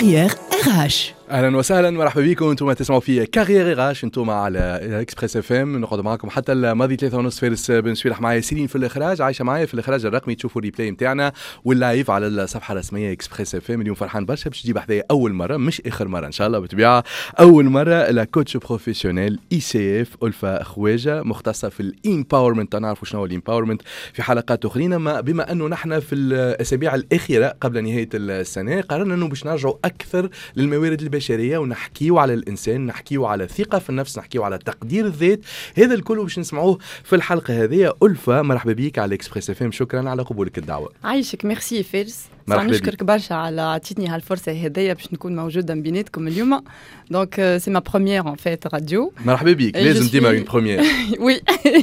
كارير RH. اهلا وسهلا مرحبا بكم. انتم تسمعوا في كارير غاش، انتم على اكسبريس اف ام. نقعد معكم حتى الماضي 3:30. فارس بن سويلح معايا، سيرين في الاخراج، عايشه معايا في الاخراج الرقمي. تشوفوا الريبلاي نتاعنا واللايف على الصفحه الرسميه اكسبريس اف ام. اليوم فرحان برشا باش تجيب حذايا اول مره، مش اخر مره ان شاء الله بالطبيعه، اول مره لا كوتش بروفيسيونيل اي سي اف ألفة خواجه، مختصه في الامباورمنت. نعرفوا شنو هو الامباورمنت في حلقات اخرين، اما بما انه نحن في الاسابيع الاخيره قبل نهايه السنه قررنا انه باش نرجعوا اكثر للموارد البشريه ونحكيوا على الانسان، نحكيوا على الثقه في النفس، نحكيوا على تقدير الذات. هذا الكل باش نسمعوه في الحلقه هذه. ألفة مرحبا بيك على اكسبريس اف ام، شكرا على قبولك الدعوه. عايشك، ميرسي فارس. نشكرك برشا على عطيتني هالفرصه هذيا باش نكون موجوده بيناتكم اليوم. دونك سي ما بروميير ان فيت راديو. مرحبا بيك، لازم ديما اون بروميير. وي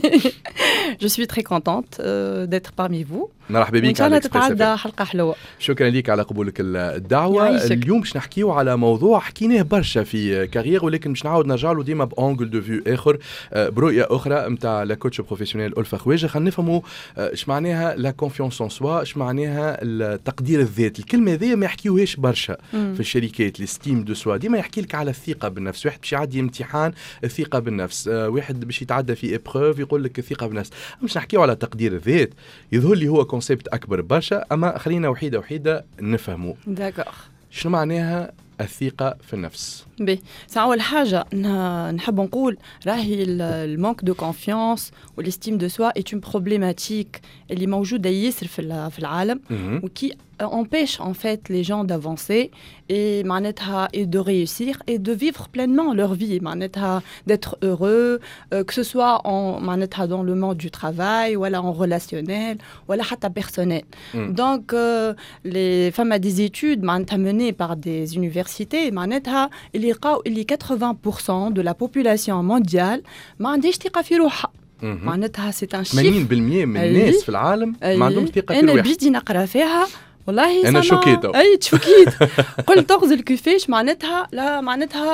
جو سوي تري كونتونت ديتر بارمي فو. مرحبا بيك على اكسبريس اف ام، حلقه حلوه. شكرا ليك على قبولك الدعوه. اليوم باش نحكيو على موضوع حكيناه برشا في كارير، ولكن باش نعاود نرجع له ديما بانجل دو فيو اخر، برؤيه اخرى نتاع لا كوتش بروفيسيونيل ألفة خواجه. خلينا نفهموا اش معناها لا كونفيونس ان سوا، اش معناها تقدير الذات. الكلمه هذه ما يحكيوهاش برشا في الشركات. الاستيم دو سوا ديما يحكي لك على الثقه بالنفس. واحد باش يعدي امتحان الثقه بالنفس، واحد باش يتعدى في ابروف يقول لك الثقه بالنفس. مش نحكيو على تقدير الذات، يظهر لي هو كونسيبت اكبر برشا، اما خلينا وحيده نفهموا داكوغ شنو معناها الثقه في النفس. بي أول حاجة نحب نقول راهي المانك دو كونفيونس والاستيم دو سوا اي اون بروبليماتيك اللي موجودة ياسر في العالم، وكي empêche en fait les gens d'avancer et معناتها et de réussir et de vivre pleinement leur vie, معناتها d'être heureux, que ce soit en معناتها dans le monde du travail ou en relationnel ou حتى personnel. Donc les femmes à des études معناتها menées par des universités معناتها اللي لقاو اللي 80% de la population mondiale ما عندهاش ثقة في روحها. معناتها c'est un chiffre 80% من الناس في العالم ما عندهمش ثقة في روحها. أنا بدي نقرأ فيها والله أنا شوكيت. أي تشوكيت. قلت تغزل كيفاش معناتها لا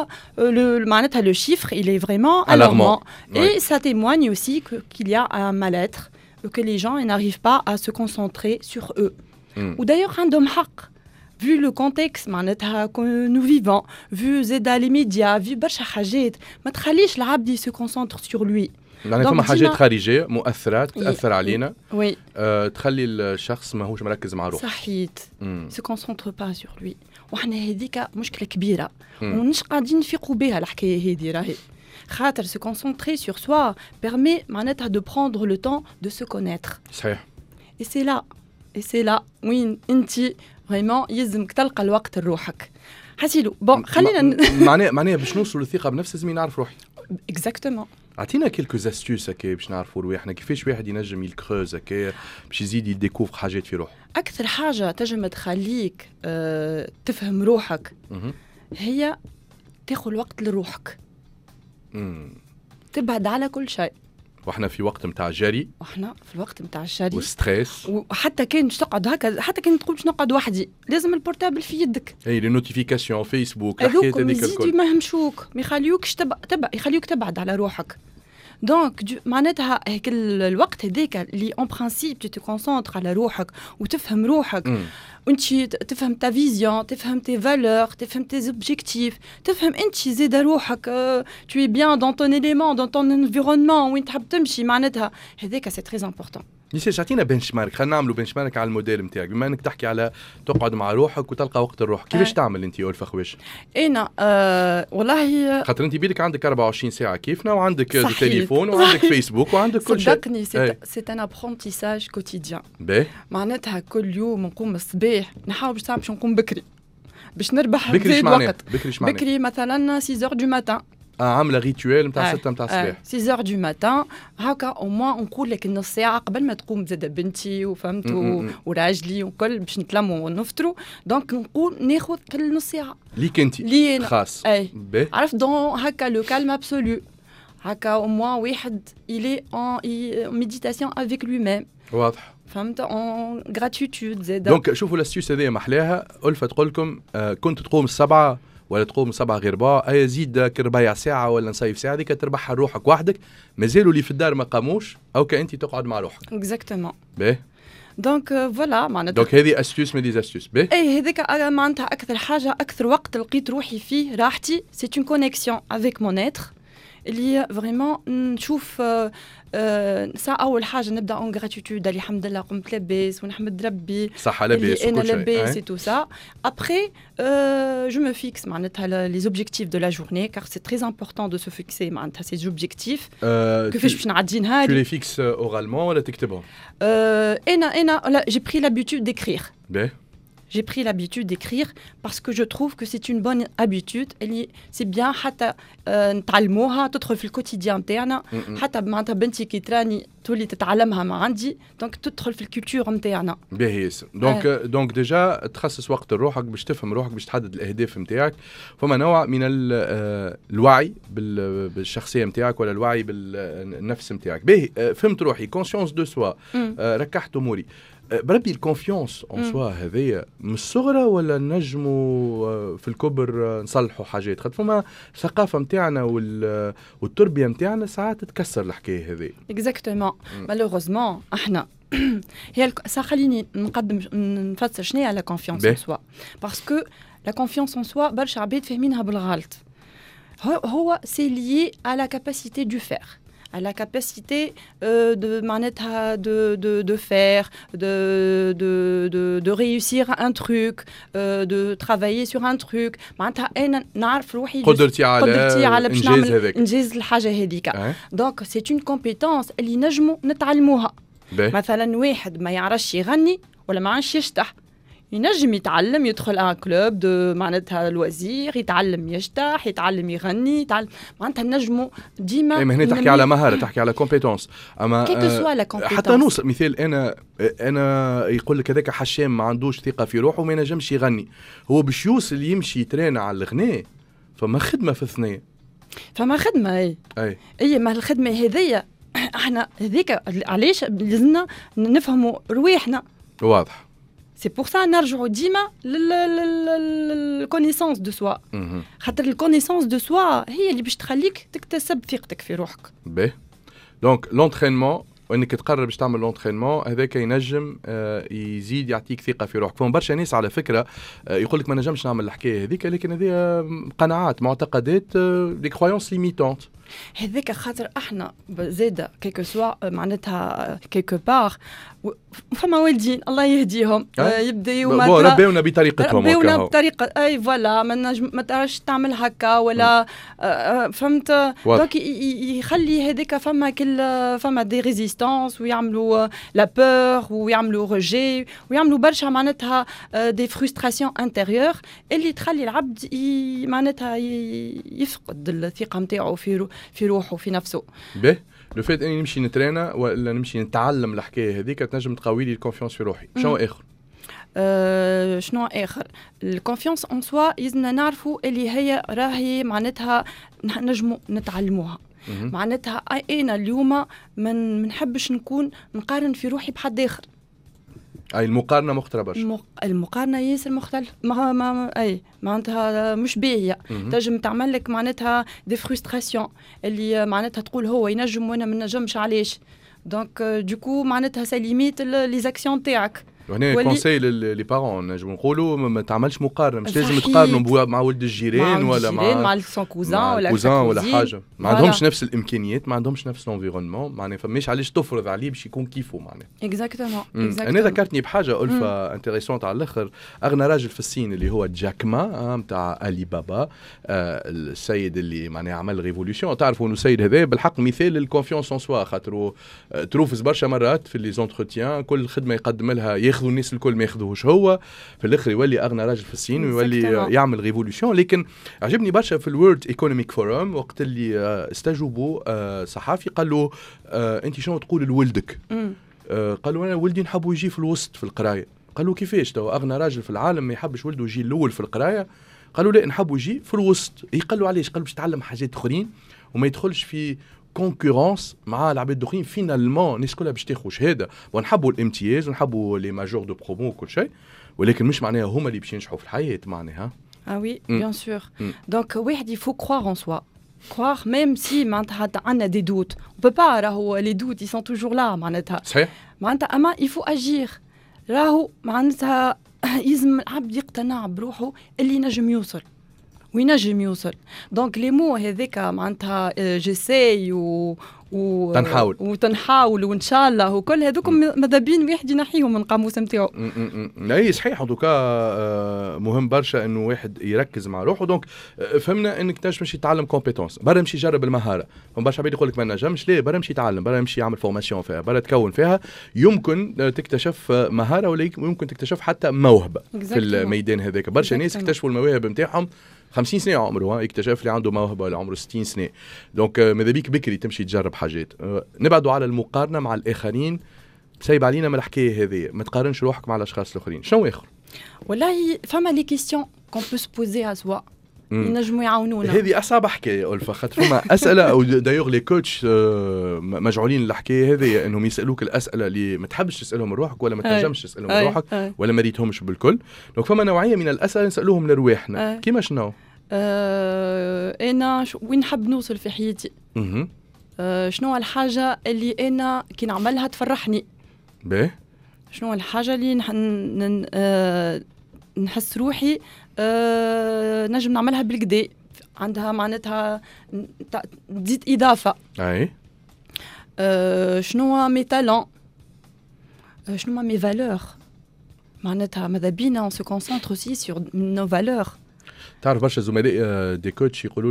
معناتها le chiffre il est vraiment alarmant. Et ça témoigne aussi qu'il y a un mal-être, que les gens n'arrivent pas à se concentrer sur eux. Ou d'ailleurs عندهم حق. Vu le contexte معناتها que nous vivons, vu زيدا les médias, vu برشا حاجات ما تخليش العبد se concentre sur lui. يعني فما حاجات خارجية مؤثرات تأثر علينا، وي تخلي الشخص ما هوش مركز مع روحه. صحيت. se concentre pas sur lui. وحنا هذيك مشكلة كبيرة ونش قاعدين نفيقوا بها الحكاية هذه. راهي خاطر se concentrer sur soi permet معناتها de prendre le temps de se connaître. صحيح. et c'est là وين انتي vraiment يلزمك تلقى الوقت لروحك. حسيلو بون خلينا معناها باش نوصل للثقة بنفس لازم نعرف روحي. exactement. اعطينا كيلكو استيوس هكا باش نعرفوا رواحنا كيفاش واحد ينجم يلكروز هكا باش يزيد يديكوفر حاجات في روحه. اكثر حاجه تنجم تخليك تفهم روحك هي تاخذ الوقت لروحك، تبعد على كل شيء. واحنا في وقت متاع جري، واحنا في الوقت متاع الجري والستريس، وحتى كان باش تقعد هكا، حتى كان تقول باش نقعد وحدي لازم البورتابل في يدك. اي لي نوتيفيكاسيون فيسبوك الحكايات هذيك الكل ما يهمشوك، ما يخليوكش يخليوك تبعد على روحك. دونك معناتها هيك الوقت هذاك اللي اون برانسيب تي كونسونطر على روحك وتفهم روحك، وانت تفهم تا فيزيون، تفهم تي فالور، تفهم تي اوبجيكتيف، تفهم انت زيد روحك tu es bien dans ton élément, dans ton environnement وين تحب تمشي. معناتها هذاك سي تري امبورطون. يسير عطينا بنش مارك، خلينا نعملوا بنش مارك على الموديل نتاعك. بما انك تحكي على تقعد مع روحك وتلقى وقت الروح، كيفاش تعمل انت ألفة خواجه؟ انا والله خاطر انت بيدك عندك 24 ساعه كيفنا، وعندك تليفون وعندك فيسبوك وعندك كل شيء. صدقني سي ان ابرونتيساج كوتيديان. معناتها كل يوم نقوم الصباح نحاول باش نقوم بكري باش نربح بكري الوقت. بكري مثلا 6 du matin. عامله ريتوال نتاع 6 نتاع الصباح. 6 du matin هكا او موان نقول لك نص ساعه قبل ما تقوم زاد بنتي وفهمت وراجلي وكل باش نتلموا ونفطروا. دونك نقول ناخذ كل نص ساعه ليك انت خاص. عرفت دون هكا لو كالم ابسولو. هكا او موان واحد إلي en méditation avec lui-même. واضح. فهمت اون غراتيتود زاد. دونك شوفوا الاستيوس هذه محلاها. ألفة تقول لكم كنت تقوم السبعة ولا تقوم 7 غير ربع، اي زيد ربع ساعه ولا نصيف ساعه، هذيك تربحها روحك وحدك. مازالوا اللي في الدار ما قاموش، او كأنت تقعد مع روحك. اكزاكتومون. باهي دونك فوالا معناتها دونك هذه استيوس من لي استيوس باهي. اي هذاك معناتها اكثر حاجه اكثر وقت لقيت روحي فيه راحتي سي اون كونيكسيون افيك مون اتر اللي فريمون نشوف ساعة أول حاجة نبدأ اون غراتيتود اللي الحمد لله قمت لاباس ونحمد ربي صحة لاباس أنا لاباس تو سا. أبخي جو مو فيكس معناتها لي زوبجيكتيف دو لا جورني كار سي تري امبورطون دو سو فيكسي معناتها سي زوبجيكتيف كيفاش باش نعدي نهاري. Tu les fixes oralement ولا تكتبهم؟ أنا لا j'ai pris l'habitude d'écrire. باهي. J'ai pris l'habitude d'écrire parce que je trouve que c'est une bonne habitude. C'est bien حتى نتعلموها تدخل في الكوتيديان نتاعنا حتى معناتها بنتي كي تراني تولي تتعلمها ما عندي دونك تدخل في الكولتور نتاعنا. باهي دونك ديجا تخصص وقت لروحك باش تفهم روحك باش تحدد الاهداف نتاعك. فما نوع من الوعي بالشخصيه نتاعك ولا الوعي بالنفس نتاعك. باهي فهمت روحي كونسيونس دو سوا ركحت اموري. بربي الكونفيونس اون سوا هذيا من الصغرى ولا نجموا في الكبر نصلحوا حاجات خاطر فما الثقافه نتاعنا والتربيه نتاعنا ساعات تتكسر الحكايه هذه. اكزاكتومون مالوغوزمون احنا هي خليني نقدم نفسر شنو هي لا كونفيونس ان سوا باسكو لا كونفيونس ان سوا برشا عباد فاهمينها بالغلط. هو سي ليي à la capacité du faire, à la capacité de faire, de réussir un truc, de travailler sur un truc. معناتها أنا نعرف روحي قدرتي على باش نعمل نجيز الحاجة هذيك. دونك سي اون كومبيتونس اللي نجموا نتعلموها. مثلا واحد ما يعرفش يغني ولا ما عادش يشطح ينجم يتعلم يدخل ان كلوب دو معناتها الوزير يتعلم يشطح يتعلم يغني يتعلم معناتها نجموا ديما. ما هنا تحكي على مهاره تحكي على كومبيتونس اما حتى نوصل مثال انا يقول لك هذاك حشام ما عندوش ثقه في روحه وما ينجمش يغني هو باش يوصل يمشي يترين على الغناء فما خدمه في الثناء فما خدمه اي ما الخدمه هذيا احنا هذيك علاش لازمنا نفهموا رواحنا واضح. سي بور سا نرجعوا ديما للكونيسونس دو سوا خاطر الكونيسونس دو سوا هي اللي باش تخليك تكتسب ثقتك في روحك. باهي دونك لونترينمون وانك تقرر باش تعمل لونترينمون هذاك ينجم يزيد يعطيك ثقه في روحك. فهم برشا ناس على فكره يقول لك ما نجمش نعمل الحكايه هذيك لكن هذه قناعات معتقدات دي كرويونس ليميتونت. هذاك خاطر احنا زاده كيكو سوا معناتها كيكو بار فما والدين الله يهديهم يبداو ربيونا بطريقتهم ربيونا بطريقه اي فوالا ما تقدرش تعمل هكا ولا فهمت دونك يخلي هذاك فما دي ريزيستانس ويعملوا لا بور ويعملوا ريجي ويعملوا برشا معناتها دي فرستراسيون انتيريور اللي تخلي العبد معناتها يفقد الثقه نتاعو في روحه وفي نفسه. باهي لو فات اني نمشي نترينا ولا نمشي نتعلم الحكايه هذيك تنجم تقوي لي الكونفيونس في روحي. شنو اخر؟ شنو اخر؟ الكونفيونس اون سوا يزنا نعرفوا اللي هي راهي معناتها نجموا نتعلموها. معناتها انا اليوم ما نحبش نقارن في روحي بحد اخر. اي المقارنه مختلفه برشا. المقارنه ياسر مختلف اي معناتها مش باهيه. تنجم تعمل لك معناتها دي فرستراسيون اللي معناتها تقول هو ينجم وانا ما نجمش علاش دونك دوكو معناتها سا ليميت لي زاكسيون تاعك. وهنا كونساي لي بارون نجم نقولوا ما تعملش مقارنه مش لازم تقارنوا مع ولد الجيران ولا مع سون كوزان ولا حاجه ما عندهمش نفس الامكانيات ما عندهمش نفس الانفيرونمون معناها فماش علاش تفرض عليه باش يكون كيفه معناها. اكزاكتومون انا ذكرتني بحاجه الفا انتريسونت على الاخر. اغنى راجل في الصين اللي هو جاك ما نتاع الي بابا السيد اللي معناها عمل ريفولوشن. تعرفوا انه السيد هذا بالحق مثال للكونفيونس اون سوا خاطر تروفز برشا مرات في لي زونتروتيان كل خدمه يقدم لها ياخذوا الناس الكل ما ياخذوهش هو في الاخر يولي اغنى راجل في الصين ويولي يعمل ريفولوشن. لكن عجبني برشا في الورد ايكونوميك فورم وقت اللي استجوبوا صحافي قال له انت شنو تقول لولدك؟ قال له انا ولدي نحبه يجي في الوسط في القرايه. قال له كيفاش تو اغنى راجل في العالم ما يحبش ولده يجي الاول في القرايه؟ قالوا لا نحبه يجي في الوسط. قال له علاش؟ قال له باش يتعلم حاجات اخرين وما يدخلش في كونكورونس مع العباد الاخرين. فينالمون الناس كلها باش تاخذ شهاده ونحبوا الامتياز ونحبوا لي ماجور دو برومو وكل شيء ولكن مش معناها هما اللي باش ينجحوا في الحياه معناها. وي بيان سور دونك واحد يفو كروار ان سوا croire même si معناتها عندنا دي دوت on peut pas راهو لي دوت ils sont toujours là معناتها صحيح معناتها اما il faut agir راهو معناتها يلزم العبد يقتنع بروحه اللي نجم يوصل وينجم يوصل. دونك لي مو هذيك معناتها جيساي وتنحاول وان شاء الله وكل هذوك ماذا بين واحد ينحيهم من القاموس نتاعو. اي صحيح. دوكا مهم برشا انه واحد يركز مع روحه. دونك فهمنا انك تنجم مش يتعلم كومبيتونس، برا مشي يجرب المهاره. برشا عباد يقول لك ما نجمش، ليه؟ برا مشي يتعلم، برا مشي يعمل فورماسيون فيها، برا تكون فيها، يمكن تكتشف مهاره ولا يمكن تكتشف حتى موهبه في الميدان هذاك. برشا ناس اكتشفوا المواهب نتاعهم 50 سنة عمره، يكتشف لي عنده موهبة ولا عمره 60 سنة. دونك ماذا بيك بكري تمشي تجرب حاجات. نبعدوا على المقارنة مع الآخرين، سايب علينا من الحكاية هذه، ما تقارنش روحك مع الأشخاص الآخرين. شنو آخر؟ والله فما لي كيستيون كون بو سبوزي à soi ينجموا يعاونونا. هذه أصعب حكاية ألفا، خاطر فما أسئلة أو دايوغ لي كوتش مجعولين الحكاية هذه إنهم يسألوك الأسئلة اللي ما تحبش تسألهم روحك ولا ما تنجمش تسألهم روحك ولا ما ريتهمش بالكل. دونك فما نوعية من الأسئلة نسألوهم لرواحنا. كيما شنو؟ أنا وين نحب نوصل في حياتي؟ شنو الحاجة اللي أنا كي نعملها تفرحني؟ باهي. شنو الحاجة اللي نحس روحي نجم نعملها بالكدا، عندها معناتها تزيد إضافة. أي. شنو مي تالون، شنو مي فالور، معناتها ماذا بينا on se concentre aussi sur nos valeurs. تعرف برشا زملاء دي كوتش يقولوا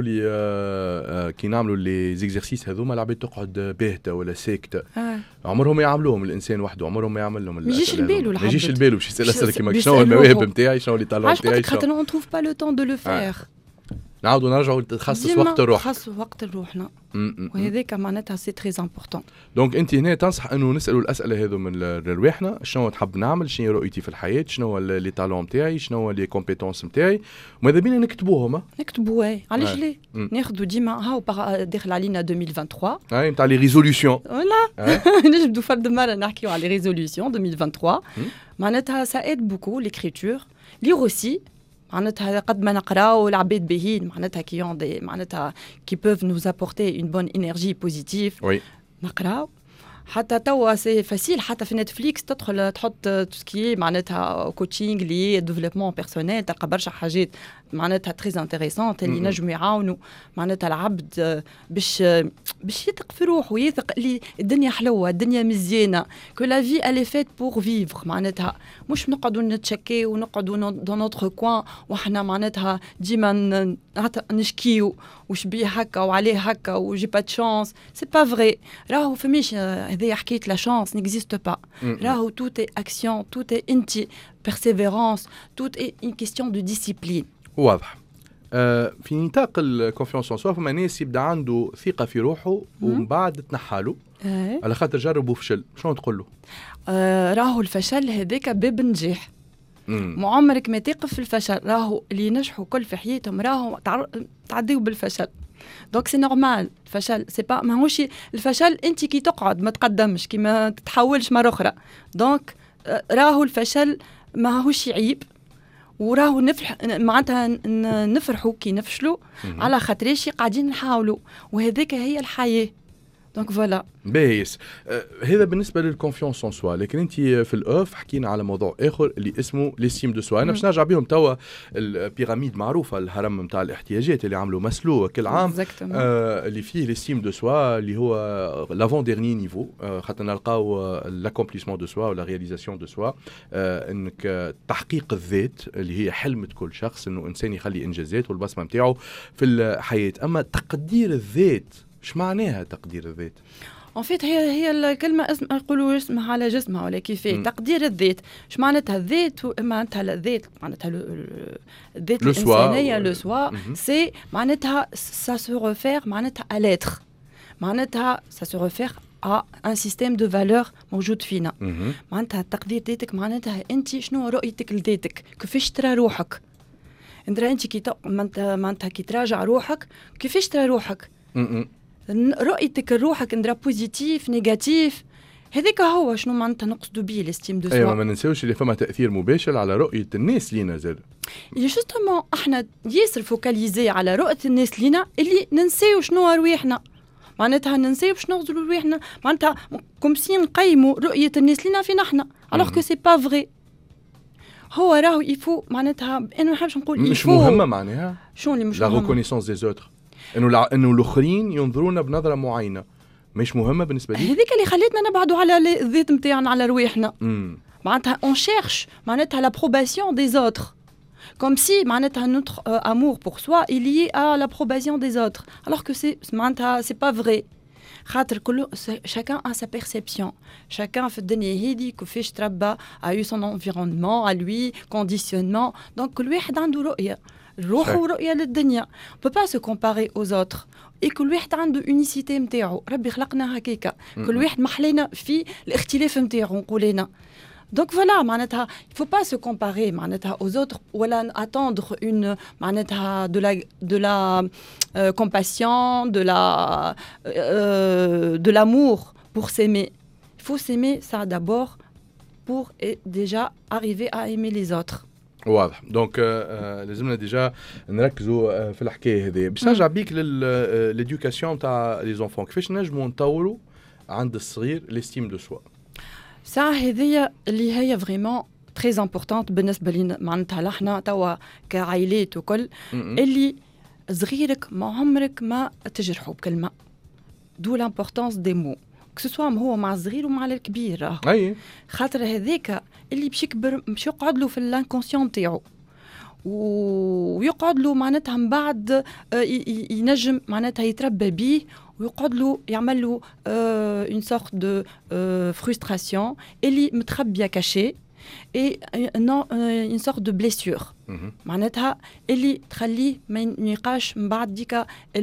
لي كي نعملوا لي زيكزارسيس هذوما العباد تقعد باهته ولا ساكته. عمرهم ما يعملوهم الانسان وحده، عمرهم ما يعمل لهم. ما يجيش البالو العبد، ما يجيش البالو باش يسال كيما شنو المواهب نتاعي، شنو اللي طالع نتاعي. خاطر اون تروف با لو طون دو لو فير. نعاودوا نرجعوا نخصص وقت الروح، نخصص وقت لروحنا، وهذاك معناتها سي تري امبورطون. دونك انت هنا تنصح انه نسالوا الاسئله هذو من رواحنا، شنو تحب نعمل، شنو رؤيتي في الحياه، شنو لي تالون نتاعي، شنو لي كومبيتونس نتاعي، وماذا بينا نكتبوهم. نكتبوا علاش ليه ناخذوا ديما هاو داخل علينا 2023 اي نتاع لي ريزوليوشن. فوالا نجبدوا فرد مره نحكيو على لي ريزوليوشن 2023. معناتها سا ايد بوكو ليكريتور لي روسي، معناتها قد ما نقراو العباد باهين معناتها كيون دي معناتها كي بوف نوز ابورتي اون بون انرجي بوزيتيف. نقراو حتى توا سي فاسيل، حتى في نتفليكس تدخل تحط توسكي معناتها كوتشينغ لي ديفلوبمون بيرسونيل، تلقى برشا حاجات معناتها تري انتريسونت اللي نجموا يعاونوا معناتها العبد باش يثق في روحه ويثق اللي الدنيا حلوه، الدنيا مزيانه، كو لا في الي فيت بور فيفر. معناتها مش نقعدوا نتشكي ونقعدوا دون نوتر كوان وحنا معناتها ديما نشكيو وش بيه هكا وعليه هكا وجي با تشانس. سي با فري، راهو فماش هذه حكايه لا شانس نيكزيست با. راهو توت اي اكسيون، توت اي انتي بيرسيفيرانس، توت اي اون كيستيون دو ديسيبلين. واضح. في نطاق الكونفيونس ان سوا فما ناس يبدا عنده ثقه في روحه ومن بعد تنحاله على خاطر جرب وفشل، شنو تقول له؟ راهو الفشل هذاك باب النجاح. ما عمرك ما تقف في الفشل، راهو اللي ينجحوا كل في حياتهم راهو تعديوا بالفشل. دونك سي نورمال الفشل، سي با ماهوش الفشل انت كي تقعد ما تقدمش كي ما تتحولش مره اخرى. دونك راهو الفشل ماهوش عيب، وراهو نفرح معناتها نفرحوا كي نفشلوا على خاطرش قاعدين نحاولوا، وهذيك هي الحياه. دونك فوالا باهيس. هذا بالنسبه للكونفيونس ان سوا. لكن انت في الاوف حكينا على موضوع اخر اللي اسمه ليستيم دو سوا. انا باش نرجع بهم توا البيراميد معروفه، الهرم نتاع الاحتياجات اللي عملوا مسلو كل عام اللي فيه ليستيم دو سوا اللي هو لافون ديرني نيفو، خاطر نلقاو لاكومبليسمون دو سوا ولا رياليزاسيون دو سوا، انك تحقيق الذات اللي هي حلمة كل شخص، انه انسان يخلي انجازات والبصمه نتاعو في الحياه. اما تقدير الذات، ايش معناها تقدير الذات؟ ان فيت هي الكلمه يقولوا اسمها على جسمها ولا كيفاه. تقدير الذات ايش معناتها؟ الذات معناتها الذات معناتها الذات الانسانيه لو سوا، سي معناتها سا سو ريفير معناتها ا ليتر، معناتها سا سو ريفير ا ان سيستيم دو فالور موجود فينا. معناتها تقدير ذاتك معناتها انت شنو رؤيتك لذاتك، كيفاش ترى روحك انت كي معناتها كي تراجع روحك كيفاش ترى روحك، رؤيتك لروحك ندرا بوزيتيف نيجاتيف. هذاك هو شنو معناتها نقصدوا به الاستيم دو سوا. ايوه ما ننساوش اللي فما تاثير مباشر على رؤيه الناس لينا زاد. جوستومون احنا ياسر فوكاليزي على رؤيه الناس لينا اللي ننساو شنو رواحنا، معناتها ننساو باش نغزلوا رواحنا، معناتها كوم سي نقيموا رؤيه الناس لينا فينا احنا. alors que c'est pas vrai. هو راهو يفو معناتها انا ما نحبش نقول مش مهمه معناها شنو اللي مش لا مهمه ريكونيسونس دي زوتر انه الاخرين ينظرونا بنظره معينه مش مهمه بالنسبه لي هذيك اللي خلتنا نبعدوا على الذات نتاعنا على رواحنا معناتها on cherche معناتها l'approbation des autres comme si معناتها notre amour pour soi est lié à l'approbation des autres alors que c'est pas vrai خاطر chacun a sa perception chacun في الدنيا هذي كيفاش تربى a eu son environnement à lui conditionnement donc كل واحد عنده رؤيه الروح ورؤيه للدنيا on peut pas se comparer aux autres et كل واحد عنده unicité نتاعو ربي خلقنا هكاكا كل واحد محلينا في الاختلاف نتاعو نقولنا donc voilà معناتها il faut pas se comparer معناتها aux autres ولا attendre une معناتها de la compassion de l'amour pour s'aimer il faut s'aimer ça d'abord pour déjà arriver à aimer les autres واضح دونك لازمنا ديجا نركزوا في الحكايه هذه باش نرجع بيك للإدوكاسيون تاع لي زونفون كيفاش نجموا نطوروا عند الصغير ليستيم دو سوا ساعة هذية اللي هي فريمون تري امبورطونت بالنسبة لنا معناتها لحنا توا كعائلات وكل اللي صغيرك ما عمرك ما تجرحوا بكلمة دو لامبورطونس دي مو كسوا هو مع الصغير ومع الكبير راهو خاطر هذاك اللي باش يكبر باش يقعد له في الانكونسيون تاعو ويقعد له معناتها من بعد ينجم معناتها يتربى بيه ويقعد له يعمل له une sorte de frustration اللي متخبيه كاشي et une sorte de blessure معناتها اللي تخليه ما يلقاش من بعد ديك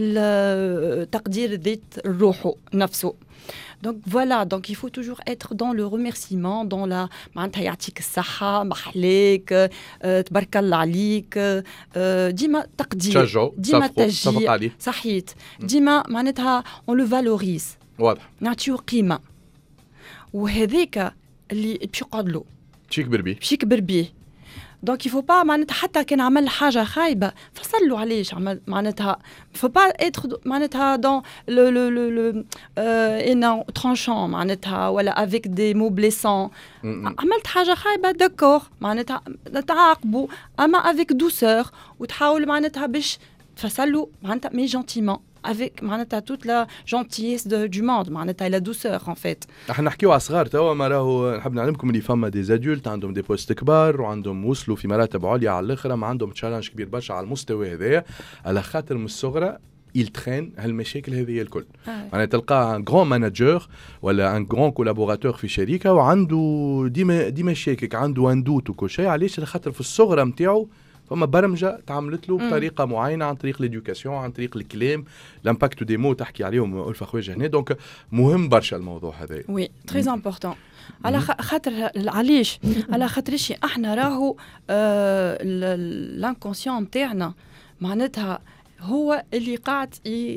التقدير ذات روحه نفسه donc voilà donc il faut toujours être dans le remerciement dans la معناتها يعطيك الصحة محليك تبارك الله عليك ديما تقدير ديما تشجيع صحيت ديما معناتها on le valorise واضح نعطيو قيمة وهذاك اللي باش يقعد له باش يكبر بيه دونك يفو با معناتها حتى كان عمل حاجه خايبه فصلوا علاش عمل معناتها فو با اتر معناتها دون لو ان ترانشون معناتها ولا افيك دي مو بليسون عملت حاجه خايبه داكور معناتها تعاقبوا اما افيك دوسور وتحاول معناتها باش تفصلوا معناتها مي جونتيمون avec معناتها toute la gentillesse du monde معناتها la douceur en fait. احنا نحكيو على صغار توا ما راهو نحب نعلمكم اللي فما دي زادولت عندهم دي بوست كبار وعندهم وصلوا في مراتب عليا على الاخر ما عندهم تشالنج كبير برشا على المستوى هذايا على خاطر من الصغرى يلترين هالمشاكل هذه الكل. يعني تلقى ان غران ماناجور ولا ان غران كولابوراتور في شركه وعنده ديما شاكك عنده اندوت وكل شيء علاش على خاطر في الصغرى نتاعو فما برمجه تعملت له بطريقه معينه عن طريق ليدوكاسيون عن طريق الكلام لامباكت دي مو تحكي عليهم ألفة خواجه هنا دونك مهم برشا الموضوع هذا وي تري امبورطون على خاطر علاش على خاطرش احنا راهو الانكونسيون نتاعنا معناتها هو اللي قاعد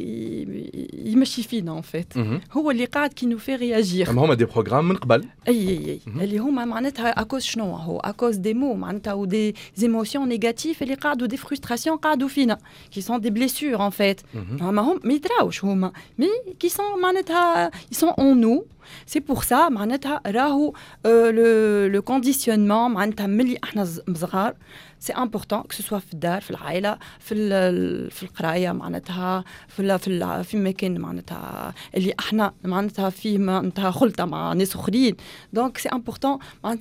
يمشي فينا ان فيت هو اللي قاعد كي نو في رياجير اما هما دي بروغرام من قبل اي اللي هما معناتها اكوز شنو هو اكوز دي مو معناتها و دي ايموسيون نيجاتيف اللي قاعدوا دي فرستراسيون قاعدوا فينا كي سون دي بليسور ان فيت ما هم ما يتراوش هما مي كي سون معناتها يسون اون نو سي بور سا معناتها راهو لو كونديسيونمون معناتها ملي احنا صغار سي امبورطون كو سوا في الدار في العائله في القرايه معناتها في مكان معناتها اللي احنا معناتها فيه معناتها خلطه مع ناس اخرين دونك سي امبورطون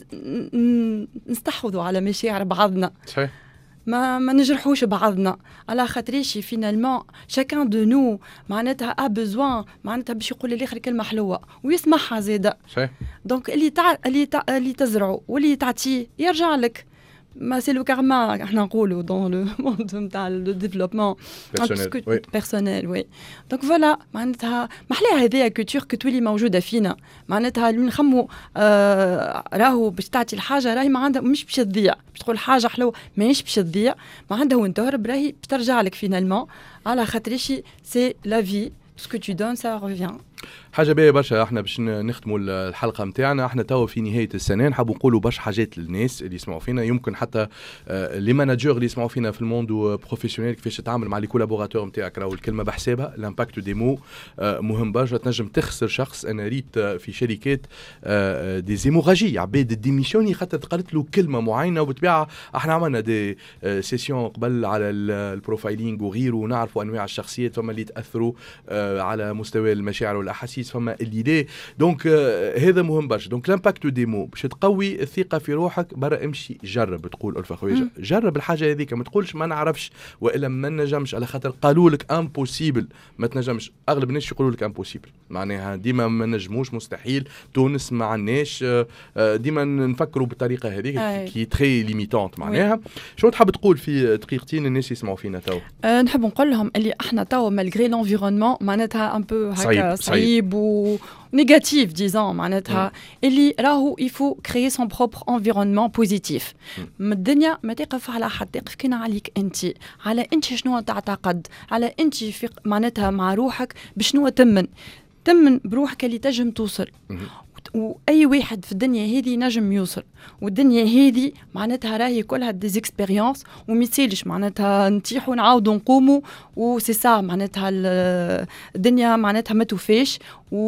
نستحوذوا على مشاعر بعضنا صحيح ما نجرحوش بعضنا على خاطريش فينالمون شاكان دو نو معناتها ا بيزوان معناتها باش يقول للاخر كلمه حلوه ويسمعها زاده صحيح دونك اللي تزرعه واللي تعطيه يرجع لك ما سي لو كارما احنا نقولوا دون لو موند نتاع لو ديفلوبمون بيرسونيل وي دونك فوالا معناتها محلاها هذيا كولتور كتولي موجوده فينا معناتها اللي نخمو راهو باش تعطي الحاجه راهي ما عندها مش باش تضيع باش تقول حاجه حلوه ماهيش باش تضيع ما عندها وين تهرب راهي باش ترجع لك فينالمون على خاطرش سي لا في tout ce que tu donnes ça revient حاجه باهيه برشا. احنا باش نختموا الحلقه نتاعنا، احنا توا في نهايه السنه، نحب نقولوا برشا حاجات للناس اللي يسمعوا فينا، يمكن حتى لي ماناجور اللي يسمعوا فينا في الموند بروفيسيونيل، كيفاش تتعامل مع لي كولابوراتور نتاعك. راهو الكلمه بحسابها، الامباكت دي مو مهم برشا. تنجم تخسر شخص. انا ريت في شركات دي زيموراجي، عباد الديميسيوني خاطر قالت له كلمه معينه، وبالطبيعه احنا عملنا دي سيسيون قبل على البروفايلينغ وغيره، ونعرفوا انواع الشخصيات، فما اللي تاثروا على مستوى المشاعر والاحاسيس، فما اللي ليه. دونك هذا مهم برشا. دونك لامباكت ديمو باش تقوي الثقه في روحك، برا امشي جرب. تقول الفا خويا جرب الحاجه هذيك، ما تقولش ما نعرفش والا ما نجمش، على خاطر قالوا لك امبوسيبل ما تنجمش. اغلب الناس يقولوا لك امبوسيبل، معناها ديما ما نجموش، مستحيل، تونس ما عندناش، ديما نفكروا بالطريقه هذيك كي تري ليميتونت. معناها شو تحب تقول في دقيقتين الناس يسمعوا فينا تو؟ نحب نقول لهم اللي احنا تو مالغري لونفيرونمون معناتها ان بو هكا صعيب و négatif, disons, معناتها اللي راهو يفو créer son propre environnement positif. الدنيا ما تقف على حد، تقف كنا عليك انت، على انت شنو تعتقد، على انت في معناتها مع روحك بشنو تمن بروحك اللي تجم توصل. واي واحد في الدنيا هذه نجم يوصل، والدنيا هذه معناتها راهي كلها ديز اكسبيريونس، وميسالش معناتها نتيحوا نعاودوا نقوموا، وسي سا معناتها الدنيا معناتها ما توفاش،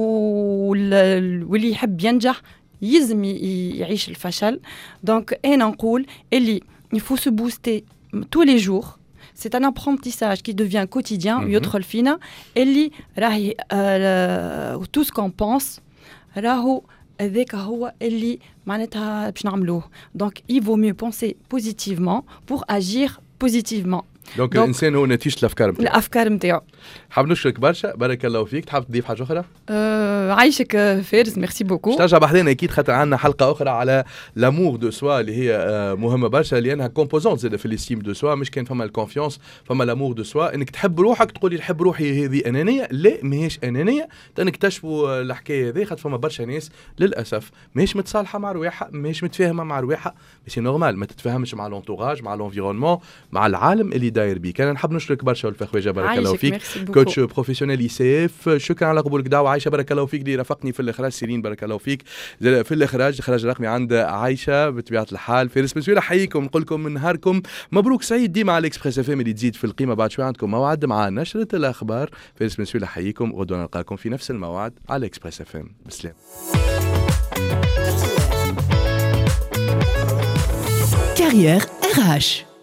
واللي يحب ينجح يلزم يعيش الفشل. دونك انا نقول اللي يفو سو بوستي tous les jours. C'est un apprentissage qui devient quotidien ويدخل فينا، اللي راهي tout ce qu'on pense راهو هذاك هو اللي معناتها باش نعملوه. دونك il vaut mieux penser positivement pour agir positivement. دونك الانسان هو نتيجه الافكار نتاعو. حاب نشكرك برشا، بارك الله فيك. تحب تضيف حاجه اخرى؟ عايشك فارس، ميرسي بوكو. ترجع بحذنا اكيد، خاطر عندنا حلقه اخرى على لامور دو سوا اللي هي مهمه برشا، لانها كومبوزونت زاد في الاستيم دو سوا. مش كان فما الكونفيونس، فما لامور دو سوا، انك تحب روحك. تقولي نحب روحي هذه انانيه؟ لا، ماهيش انانيه. تنكتشفوا الحكايه هذه، خاطر فما برشا ناس للاسف ماهيش متصالحه مع رواحها، ماهيش متفاهمه مع رواحها. سي نورمال ما تتفاهمش مع لونتوراج، مع لونفيرونمون، مع العالم اللي داير بيك. انا نحب نشكرك برشا والفا خويا، بارك الله فيك. كوتش بروفيسيونيل اي سي اف، شكرا على قبولك دعوه. عايشه بارك الله فيك، اللي رافقني في الاخراج. سيرين بارك الله فيك في الاخراج الرقمي عند عايشه بطبيعه الحال. فارس بن سويلح حييكم، نقول لكم من نهاركم مبروك سعيد ديما على الاكسبريس اف ام اللي تزيد في القيمه. بعد شوي عندكم موعد مع نشره الاخبار. فارس بن سويلح حييكم، غدوه نلقاكم في نفس الموعد على اكسبريس اف ام. بسلام. Carrière RH.